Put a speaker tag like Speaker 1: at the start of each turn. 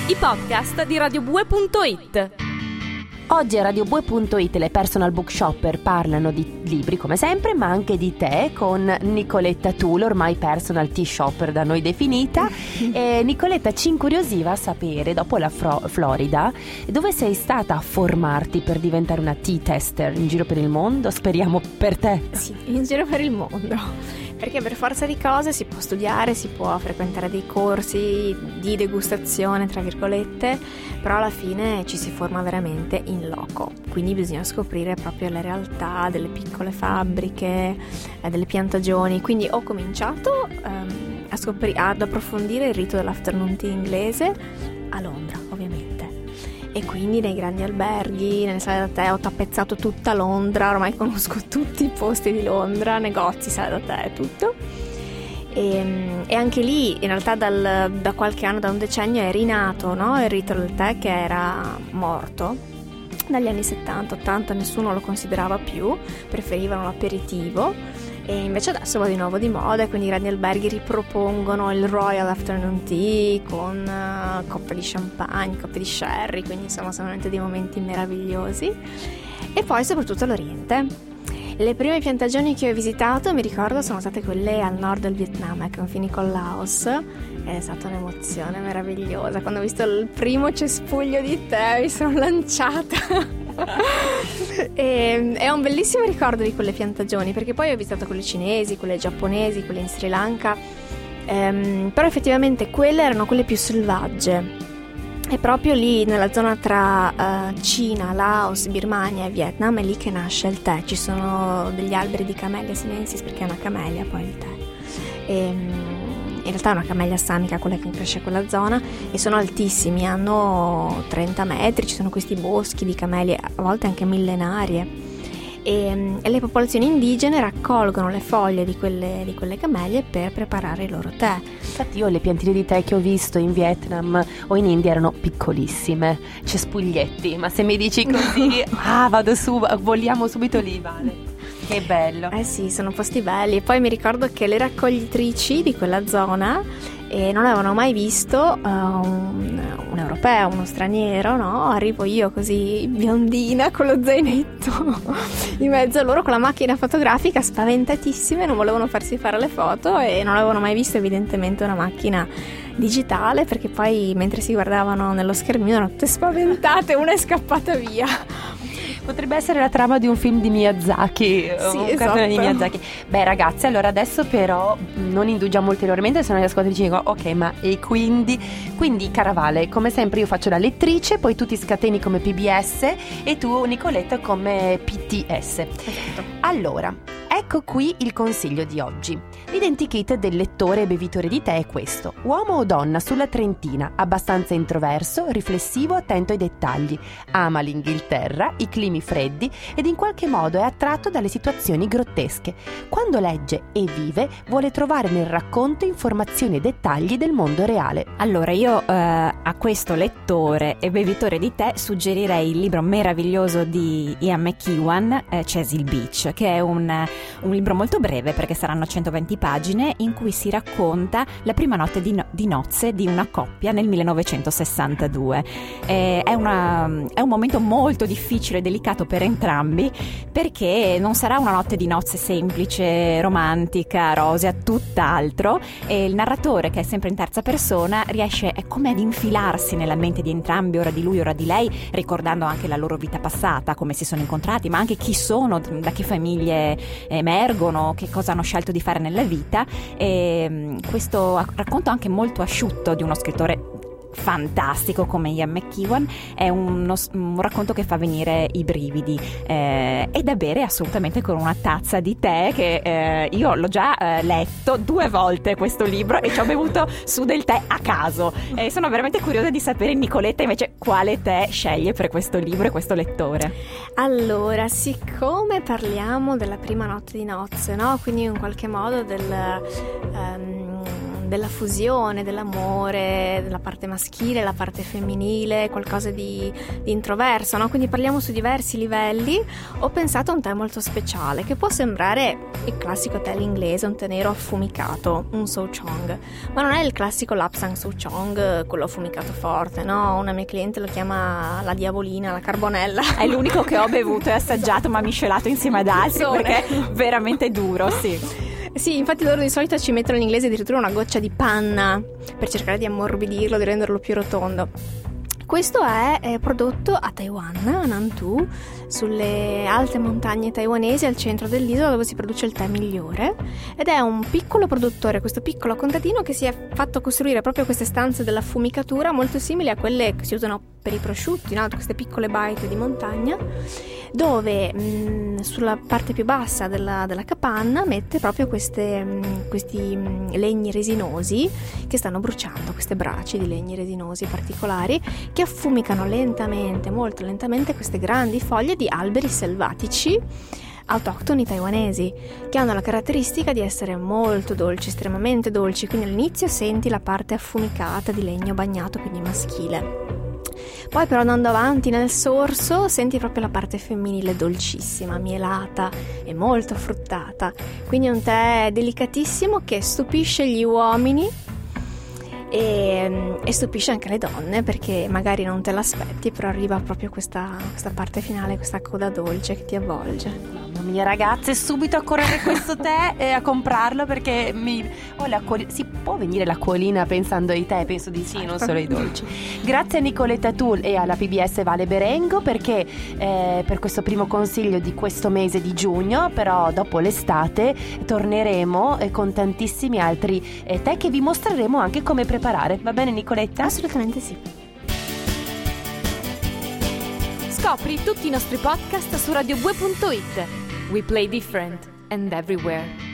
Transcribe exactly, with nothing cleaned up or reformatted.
Speaker 1: i podcast di radiobue punto it.
Speaker 2: Oggi a radiobue punto it le personal bookshopper parlano di libri come sempre, ma anche di tè con Nicoletta Tulo, ormai personal tea shopper da noi definita. E Nicoletta ci incuriosiva a sapere, dopo la Fro- Florida, dove sei stata a formarti per diventare una tea tester in giro per il mondo? Speriamo per te.
Speaker 3: Sì, in giro per il mondo. Perché per forza di cose si può studiare, si può frequentare dei corsi di degustazione, tra virgolette, però alla fine ci si forma veramente in loco. Quindi bisogna scoprire proprio la realtà delle piccole fabbriche, eh, delle piantagioni. Quindi ho cominciato ehm, a scopri- ad approfondire il rito dell'afternoon tea inglese a Londra, ovviamente. E quindi nei grandi alberghi, nelle sale da tè, ho tappezzato tutta Londra, ormai conosco tutti i posti di Londra, negozi, sale da tè e tutto. E, e anche lì in realtà dal, da qualche anno, da un decennio è rinato, no? Il rito del tè che era morto. Dagli anni settanta ottanta nessuno lo considerava più, preferivano l'aperitivo. E invece adesso va di nuovo di moda, quindi i grandi alberghi ripropongono il Royal Afternoon Tea con uh, coppe di champagne, coppe di sherry, quindi insomma sono veramente dei momenti meravigliosi. E poi soprattutto l'Oriente. Le prime piantagioni che ho visitato, mi ricordo, sono state quelle al nord del Vietnam, ai confini col Laos, ed è stata un'emozione meravigliosa. Quando ho visto il primo cespuglio di tè mi sono lanciata. E, è un bellissimo ricordo di quelle piantagioni, perché poi ho visitato quelle cinesi, quelle giapponesi, quelle in Sri Lanka, ehm, però effettivamente quelle erano quelle più selvagge. E proprio lì nella zona tra uh, Cina, Laos, Birmania e Vietnam è lì che nasce il tè. Ci sono degli alberi di Camellia sinensis, perché è una camellia poi il tè. E, in realtà è una camellia assamica quella che cresce in quella zona, e sono altissimi, hanno trenta metri, ci sono questi boschi di camellie, a volte anche millenarie. E, e le popolazioni indigene raccolgono le foglie di quelle, di quelle camellie per preparare il loro tè.
Speaker 2: Infatti io le piantine di tè che ho visto in Vietnam o in India erano piccolissime, cespuglietti, ma se mi dici così, ah vado su, voliamo subito lì, Vale. Che bello.
Speaker 3: Eh sì, sono posti belli. E poi mi ricordo che le raccoglitrici di quella zona eh, non avevano mai visto uh, un, un europeo, uno straniero, no? Arrivo io così biondina con lo zainetto in mezzo a loro con la macchina fotografica, spaventatissime, non volevano farsi fare le foto e non avevano mai visto evidentemente una macchina digitale, perché poi mentre si guardavano nello schermino erano tutte spaventate, una è scappata via.
Speaker 2: Potrebbe essere la trama di un film di Miyazaki,
Speaker 3: sì,
Speaker 2: un
Speaker 3: esatto.
Speaker 2: cartone di Miyazaki. Beh ragazzi, allora adesso però non indugiamo ulteriormente, se no gli ascoltatrici dicono ok, ma e quindi? Quindi Caravale, come sempre io faccio la lettrice, poi tu ti scateni come P B S e tu Nicoletta come P T S.
Speaker 3: Esatto.
Speaker 2: Allora, ecco qui il consiglio di oggi. L'identikit del lettore e bevitore di tè è questo: uomo o donna sulla trentina, abbastanza introverso, riflessivo, attento ai dettagli, ama l'Inghilterra, i climi freddi ed in qualche modo è attratto dalle situazioni grottesche. Quando legge e vive vuole trovare nel racconto informazioni e dettagli del mondo reale.
Speaker 4: Allora io eh, a questo lettore e bevitore di tè suggerirei il libro meraviglioso di Ian McEwan, eh, Cecil Beach, che è un, un libro molto breve perché saranno centoventi pagine, in cui si racconta la prima notte di, no- di nozze di una coppia nel millenovecentosessantadue. Eh, è, una, è un momento molto difficile e delicato per entrambi, perché non sarà una notte di nozze semplice, romantica, rosea, tutt'altro, e il narratore, che è sempre in terza persona, riesce è come ad infilarsi nella mente di entrambi, ora di lui ora di lei, ricordando anche la loro vita passata, come si sono incontrati, ma anche chi sono, da che famiglie emergono, che cosa hanno scelto di fare nella vita. E questo racconto anche molto asciutto di uno scrittore fantastico come Ian McEwan è uno, un racconto che fa venire i brividi, eh, e da bere assolutamente con una tazza di tè, che eh, io l'ho già eh, letto due volte questo libro e ci ho bevuto su del tè a caso, e sono veramente curiosa di sapere Nicoletta invece quale tè sceglie per questo libro e questo lettore.
Speaker 3: Allora, siccome parliamo della prima notte di nozze, no? Quindi in qualche modo del um, della fusione, dell'amore, della parte maschile, la parte femminile, qualcosa di, di introverso, no? Quindi parliamo su diversi livelli. Ho pensato a un tè molto speciale che può sembrare il classico tè inglese, un tè nero affumicato, un souchong, ma non è il classico Lapsang souchong, quello affumicato forte, no? Una mia cliente lo chiama la diavolina, la carbonella.
Speaker 4: È l'unico che ho bevuto e assaggiato, ma miscelato insieme ad altri, perché è veramente duro, sì.
Speaker 3: Sì, infatti loro di solito ci mettono in inglese addirittura una goccia di panna per cercare di ammorbidirlo, di renderlo più rotondo. Questo è, è prodotto a Taiwan, a Nantou, sulle alte montagne taiwanesi al centro dell'isola, dove si produce il tè migliore, ed è un piccolo produttore, questo piccolo contadino, che si è fatto costruire proprio queste stanze dell'affumicatura molto simili a quelle che si usano per i prosciutti, no? Queste piccole baite di montagna, dove mh, sulla parte più bassa della, della capanna mette proprio queste, mh, questi mh, legni resinosi che stanno bruciando, queste braci di legni resinosi particolari che affumicano lentamente, molto lentamente, queste grandi foglie di alberi selvatici autoctoni taiwanesi, che hanno la caratteristica di essere molto dolci, estremamente dolci, quindi all'inizio senti la parte affumicata di legno bagnato, quindi maschile. Poi però andando avanti nel sorso senti proprio la parte femminile dolcissima, mielata e molto fruttata, quindi un tè delicatissimo che stupisce gli uomini e, e stupisce anche le donne, perché magari non te l'aspetti, però arriva proprio questa, questa parte finale, questa coda dolce che ti avvolge.
Speaker 2: Mamma mia ragazze, subito a correre questo tè e a comprarlo, perché mi ho la cuori- si può venire l'acquolina pensando ai tè, penso di sì, non solo ai dolci. Grazie a Nicoletta Tull e alla P B S Vale Berengo perché eh, per questo primo consiglio di questo mese di giugno, però dopo l'estate torneremo eh, con tantissimi altri eh, tè che vi mostreremo anche come preparare. Va bene Nicoletta?
Speaker 3: Assolutamente sì.
Speaker 1: Scopri tutti i nostri podcast su radio bue punto it. We play different and everywhere.